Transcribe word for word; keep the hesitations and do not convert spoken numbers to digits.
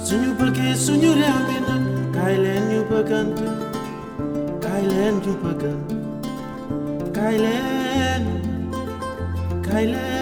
suñu bëggee suñu réew mi nag kaay leen ñu bëggante kaay leen ñu bëggante kaay leen kaay leen